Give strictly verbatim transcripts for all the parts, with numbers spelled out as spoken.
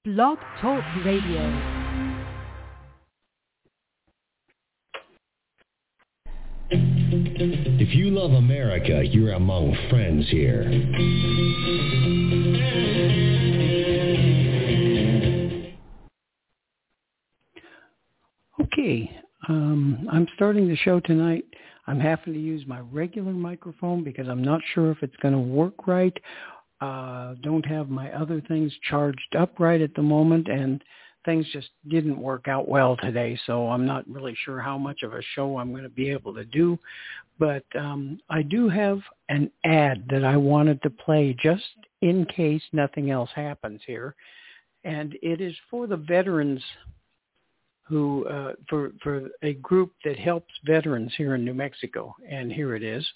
Blog Talk Radio. If you love America, you're among friends here. Okay, um, I'm starting the show tonight. I'm having to use my regular microphone because I'm not sure if it's going to work right. Uh, don't have my other things charged up right at the moment, and things just didn't work out well today, so I'm not really sure how much of a show I'm going to be able to do. But um, I do have an ad that I wanted to play just in case nothing else happens here, and it is for the veterans who, uh, for, for a group that helps veterans here in New Mexico, and here it is.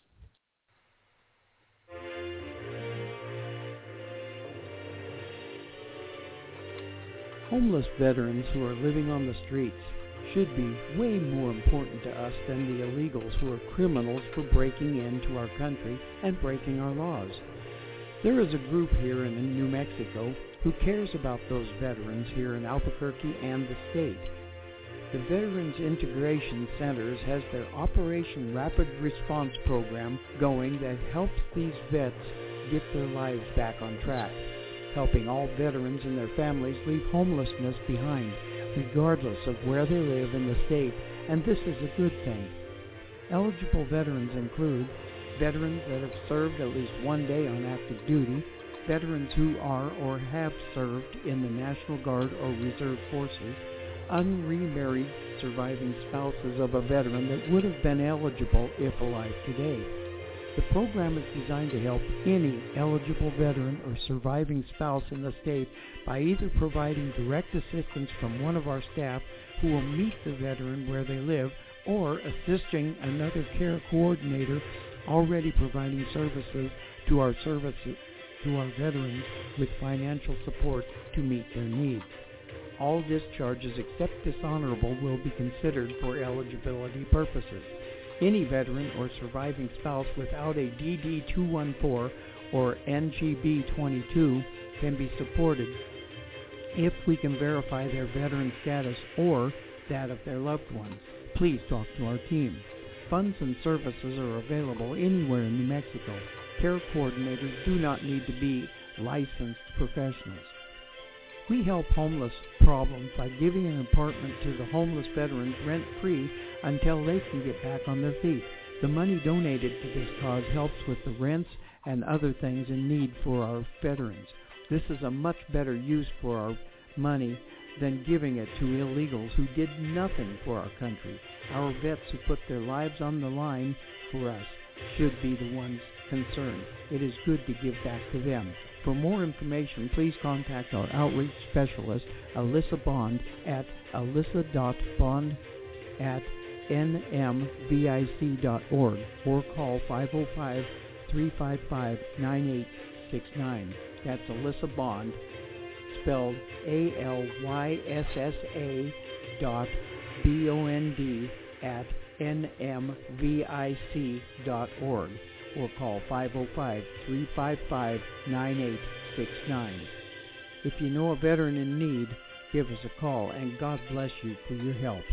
Homeless veterans who are living on the streets should be way more important to us than the illegals who are criminals for breaking into our country and breaking our laws. There is a group here in New Mexico who cares about those veterans here in Albuquerque and the state. The Veterans Integration Centers has their Operation Rapid Response program going that helps these vets get their lives back on track, helping all veterans and their families leave homelessness behind, regardless of where they live in the state, and this is a good thing. Eligible veterans include veterans that have served at least one day on active duty, veterans who are or have served in the National Guard or Reserve Forces, unremarried surviving spouses of a veteran that would have been eligible if alive today. The program is designed to help any eligible veteran or surviving spouse in the state by either providing direct assistance from one of our staff who will meet the veteran where they live, or assisting another care coordinator already providing services to our services to our veterans with financial support to meet their needs. All discharges except dishonorable will be considered for eligibility purposes. Any veteran or surviving spouse without a D D two one four or N G B twenty-two can be supported if we can verify their veteran status or that of their loved ones. Please talk to our team. Funds and services are available anywhere in New Mexico. Care coordinators do not need to be licensed professionals. We help homeless problems by giving an apartment to the homeless veterans rent-free until they can get back on their feet. The money donated to this cause helps with the rents and other things in need for our veterans. This is a much better use for our money than giving it to illegals who did nothing for our country. Our vets who put their lives on the line for us should be the ones concerned. It is good to give back to them. For more information, please contact our outreach specialist, Alyssa Bond, at alyssa dot bond at n m v i c dot org or call five oh five, three five five, nine eight six nine. That's Alyssa Bond, spelled A L Y S S A dot B O N D at n m v i c dot org. or call five oh five, three five five, nine eight six nine. If you know a veteran in need, give us a call, and God bless you for your help.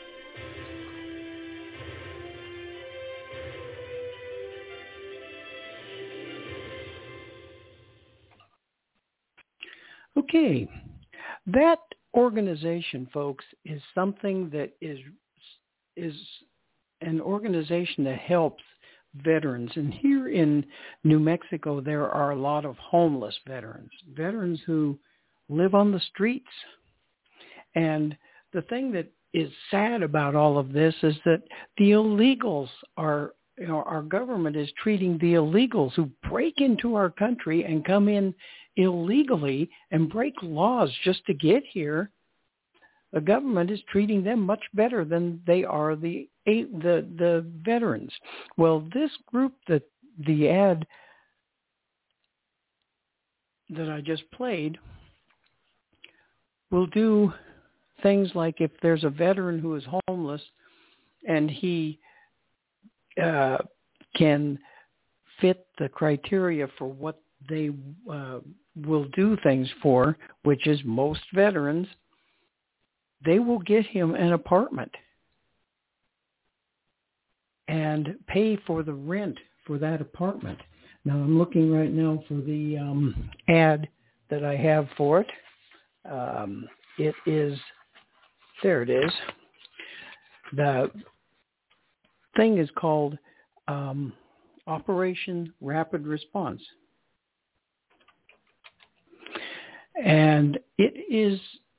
Okay, that organization, folks, is something that is is an organization that helps veterans. And here in New Mexico, there are a lot of homeless veterans, veterans who live on the streets. And the thing that is sad about all of this is that the illegals are, you know, our government is treating the illegals who break into our country and come in illegally and break laws just to get here. The government is treating them much better than they are the the the veterans. Well, this group that the ad that I just played will do things like if there's a veteran who is homeless and he uh, can fit the criteria for what they uh, will do things for, which is most veterans, they will get him an apartment and pay for the rent for that apartment. Now, I'm looking right now for the um, ad that I have for it. Um, it is, there it is. The thing is called um, Operation Rapid Response. And it is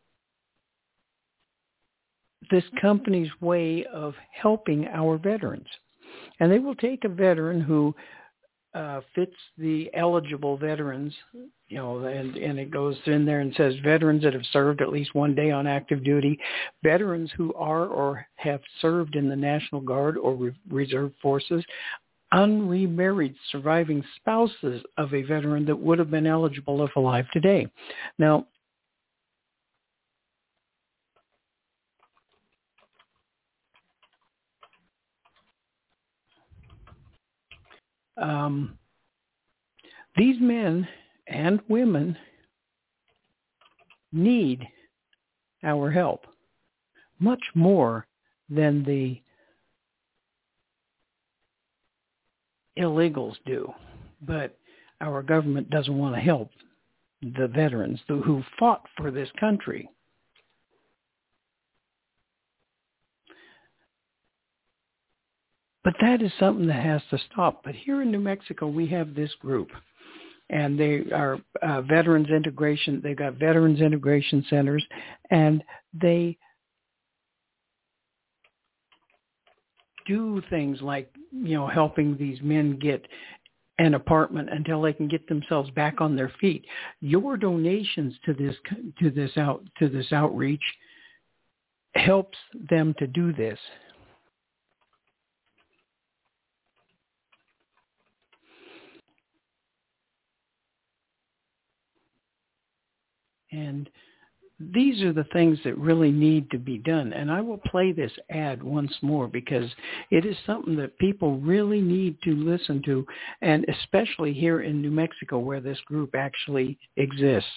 this company's way of helping our veterans. And they will take a veteran who uh, fits the eligible veterans, you know, and, and it goes in there and says veterans that have served at least one day on active duty, veterans who are or have served in the National Guard or Re- Reserve Forces, unremarried surviving spouses of a veteran that would have been eligible if alive today. Now, um, these men and women need our help much more than the illegals do. But our government doesn't want to help the veterans who fought for this country. But that is something that has to stop. But here in New Mexico, we have this group, and they are uh, veterans integration. They've got veterans integration centers, and they do things like, you know, helping these men get an apartment until they can get themselves back on their feet. Your donations to this to this out to this outreach helps them to do this. And these are the things that really need to be done. And I will play this ad once more because it is something that people really need to listen to, and especially here in New Mexico where this group actually exists.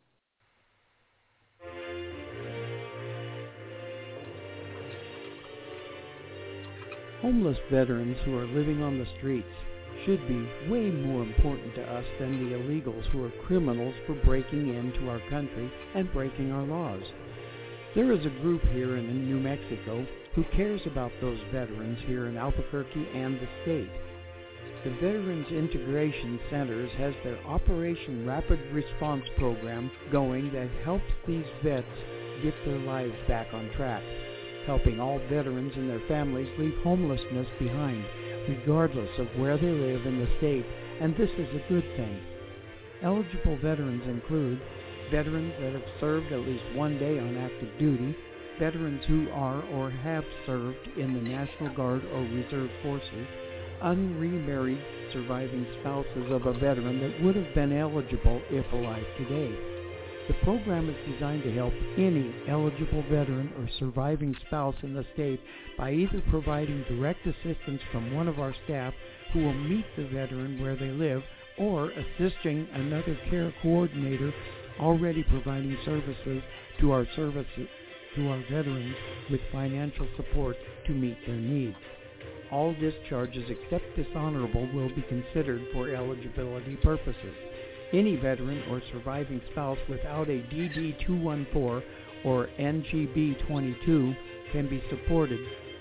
Homeless veterans who are living on the streets should be way more important to us than the illegals who are criminals for breaking into our country and breaking our laws. There is a group here in New Mexico who cares about those veterans here in Albuquerque and the state. The Veterans Integration Centers has their Operation Rapid Response program going that helps these vets get their lives back on track, helping all veterans and their families leave homelessness behind, regardless of where they live in the state, and this is a good thing. Eligible veterans include veterans that have served at least one day on active duty, veterans who are or have served in the National Guard or Reserve Forces, unremarried surviving spouses of a veteran that would have been eligible if alive today. The program is designed to help any eligible veteran or surviving spouse in the state by either providing direct assistance from one of our staff who will meet the veteran where they live, or assisting another care coordinator already providing services to our services to our veterans with financial support to meet their needs. All discharges except dishonorable will be considered for eligibility purposes. Any veteran or surviving spouse without a D D two one four or N G B twenty-two can be supported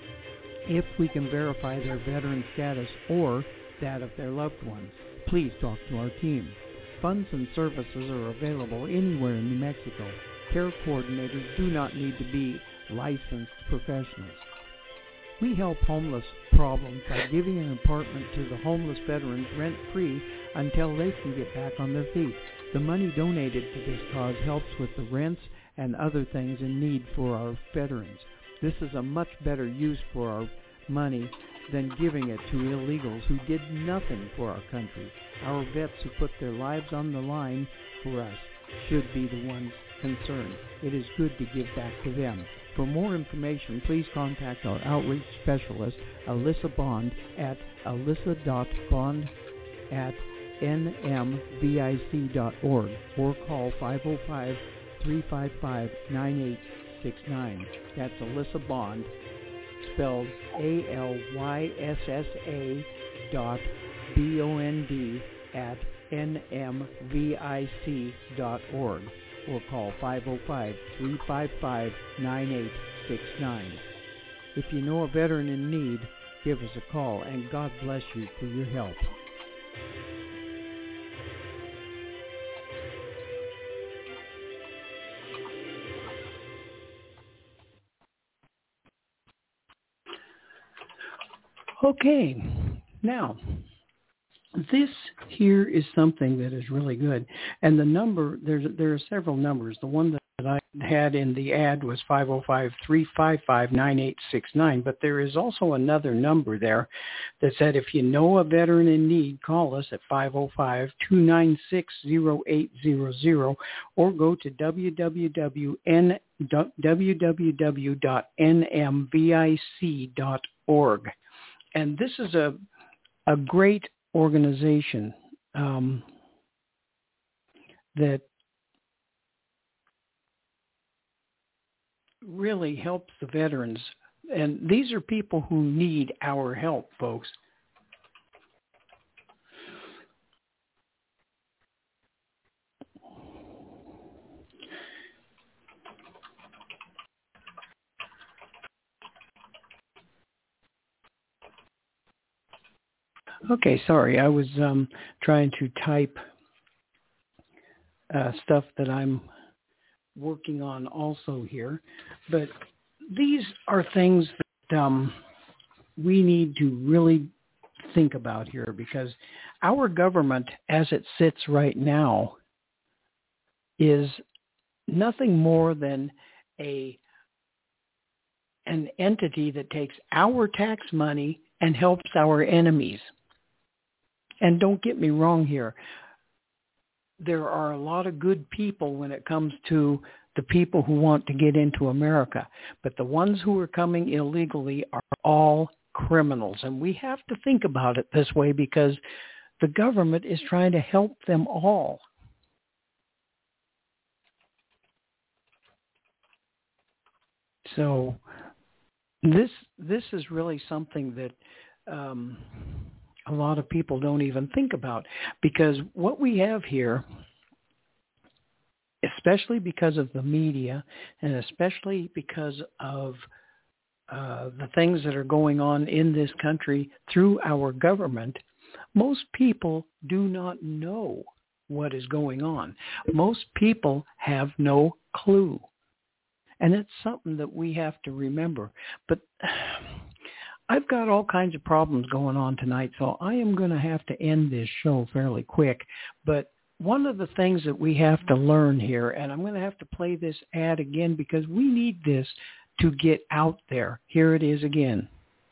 if we can verify their veteran status or that of their loved ones. Please talk to our team. Funds and services are available anywhere in New Mexico. Care coordinators do not need to be licensed professionals. We help homeless problems by giving an apartment to the homeless veterans rent-free until they can get back on their feet. The money donated to this cause helps with the rents and other things in need for our veterans. This is a much better use for our money than giving it to illegals who did nothing for our country. Our vets who put their lives on the line for us should be the ones concerned. It is good to give back to them. For more information, please contact our outreach specialist, Alyssa Bond, at alyssa dot bond at n m v i c dot org or call five oh five, three five five, nine eight six nine. That's Alyssa Bond, spelled A L Y S S A dot B O N D at n m v i c dot org or call five oh five, three five five, nine eight six nine. If you know a veteran in need, give us a call, and God bless you for your help. Okay, now, this here is something that is really good. And the number, there's there are several numbers. The one that I had in the ad was five oh five, three five five, nine eight six nine. But there is also another number there that said if you know a veteran in need, call us at five oh five, two nine six, oh eight hundred or go to w w w dot n m v i c dot org. And this is a a great organization um, that really helps the veterans. And these are people who need our help, folks. Okay, sorry, I was um, trying to type uh, stuff that I'm working on also here. But these are things that um, we need to really think about here, because our government, as it sits right now, is nothing more than a an entity that takes our tax money and helps our enemies. And don't get me wrong here. There are a lot of good people when it comes to the people who want to get into America. But the ones who are coming illegally are all criminals. And we have to think about it this way because the government is trying to help them all. So this this is really something that um, a lot of people don't even think about, because what we have here, especially because of the media and especially because of uh, the things that are going on in this country through our government, most people do not know what is going on. Most people have no clue. And it's something that we have to remember. But I've got all kinds of problems going on tonight, so I am going to have to end this show fairly quick. But one of the things that we have to learn here, and I'm going to have to play this ad again because we need this to get out there. Here it is again.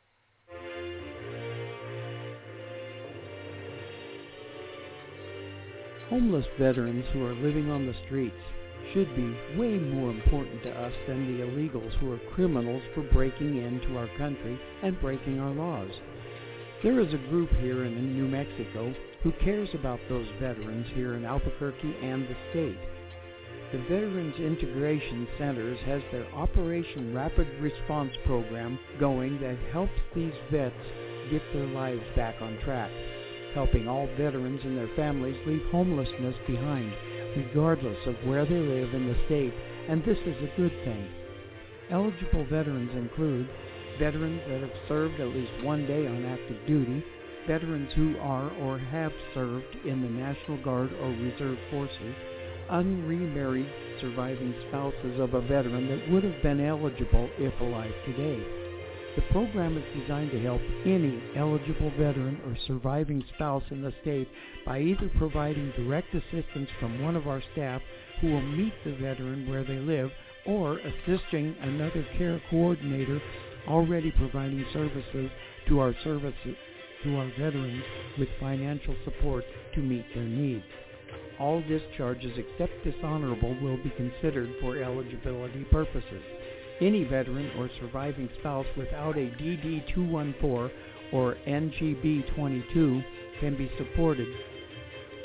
Homeless veterans who are living on the streets should be way more important to us than the illegals who are criminals for breaking into our country and breaking our laws. There is a group here in New Mexico who cares about those veterans here in Albuquerque and the state. The Veterans Integration Centers has their Operation Rapid Response program going that helps these vets get their lives back on track, helping all veterans and their families leave homelessness behind, regardless of where they live in the state, and this is a good thing. Eligible veterans include veterans that have served at least one day on active duty, veterans who are or have served in the National Guard or Reserve Forces, unremarried surviving spouses of a veteran that would have been eligible if alive today. The program is designed to help any eligible veteran or surviving spouse in the state by either providing direct assistance from one of our staff who will meet the veteran where they live, or assisting another care coordinator already providing services to our services to our veterans with financial support to meet their needs. All discharges except dishonorable will be considered for eligibility purposes. Any veteran or surviving spouse without a D D two one four or N G B twenty-two can be supported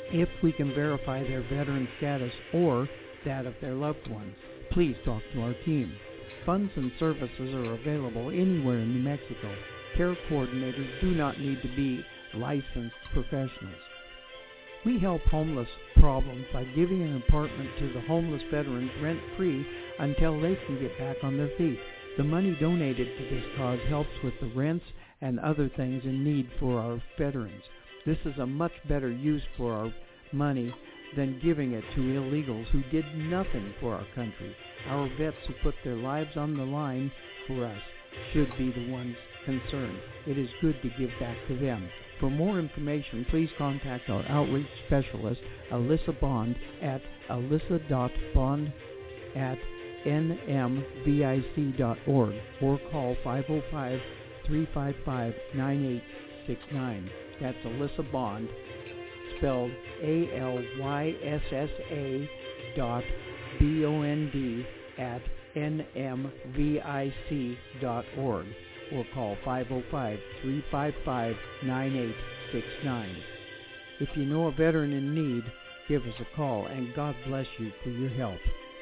if we can verify their veteran status or that of their loved ones. Please talk to our team. Funds and services are available anywhere in New Mexico. Care coordinators do not need to be licensed professionals. We help homeless problems by giving an apartment to the homeless veterans rent-free until they can get back on their feet. The money donated to this cause helps with the rents and other things in need for our veterans. This is a much better use for our money than giving it to illegals who did nothing for our country. Our vets who put their lives on the line for us should be the ones concerned. It is good to give back to them. For more information, please contact our outreach specialist, Alyssa Bond, at alyssa dot bond at n m v i c dot org or call five oh five, three five five, nine eight six nine. That's Alyssa Bond, spelled A L Y S S A dot B O N D at N M V I C dot org or call five oh five, three five five, nine eight six nine. If you know a veteran in need, give us a call, and God bless you for your help.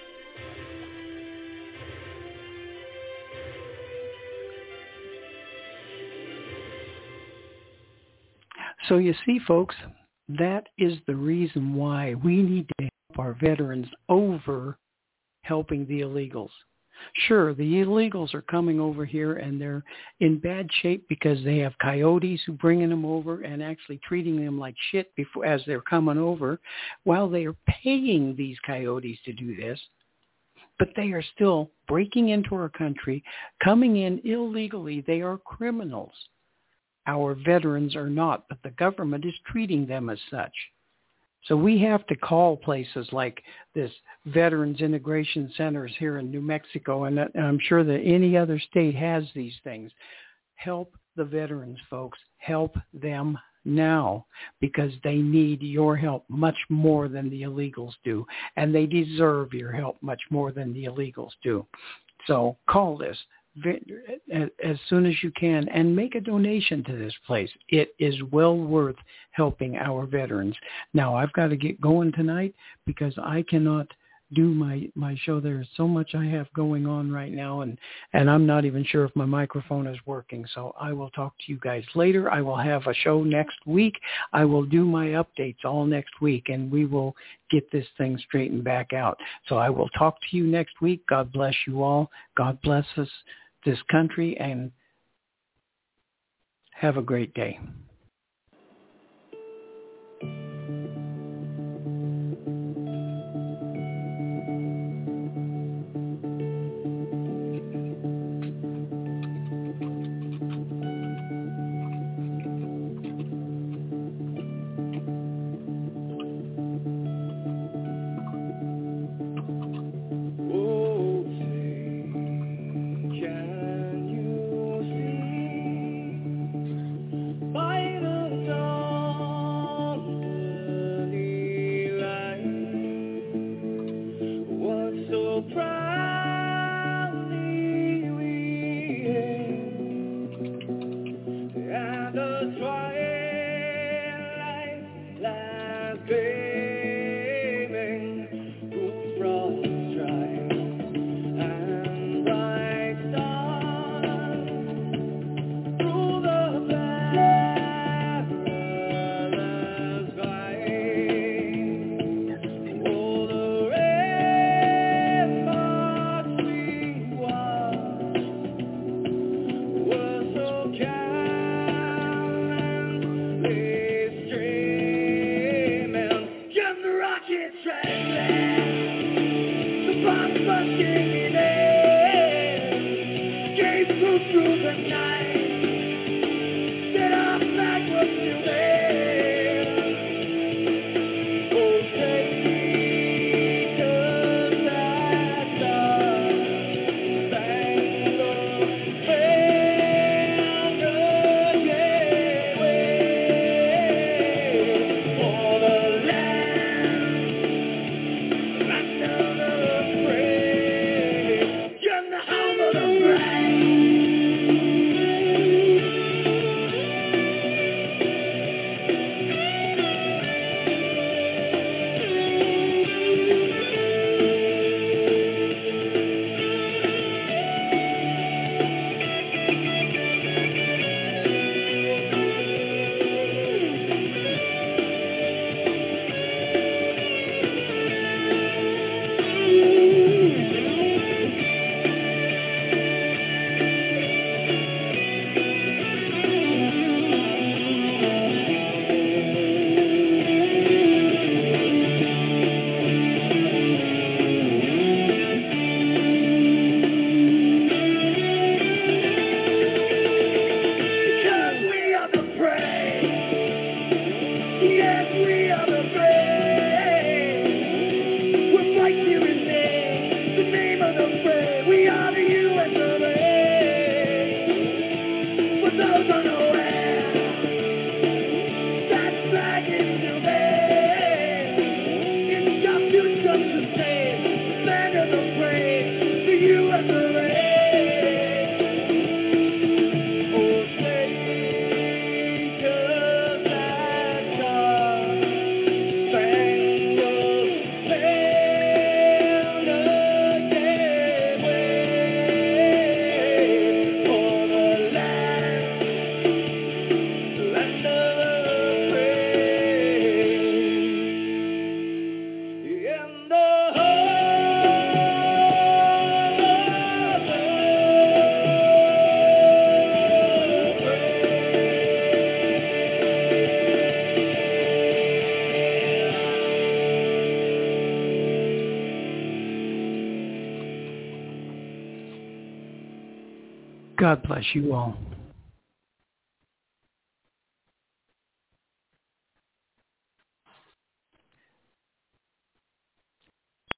So you see, folks, that is the reason why we need to help our veterans over helping the illegals. Sure, the illegals are coming over here and they're in bad shape because they have coyotes who bringing them over and actually treating them like shit before as they're coming over, while they are paying these coyotes to do this. But they are still breaking into our country, coming in illegally. They are criminals. Our veterans are not, but the government is treating them as such. So we have to call places like this Veterans Integration Centers here in New Mexico, and I'm sure that any other state has these things. Help the veterans, folks. Help them now, because they need your help much more than the illegals do, and they deserve your help much more than the illegals do. So call this as soon as you can and make a donation to this place. It is well worth helping our veterans. Now, I've got to get going tonight because I cannot do my, my show. There's so much I have going on right now, and, and I'm not even sure if my microphone is working. So I will talk to you guys later. I will have a show next week. I will do my updates all next week, and we will get this thing straightened back out. So I will talk to you next week. God bless you all. God bless us, this country, and have a great day. God bless you all.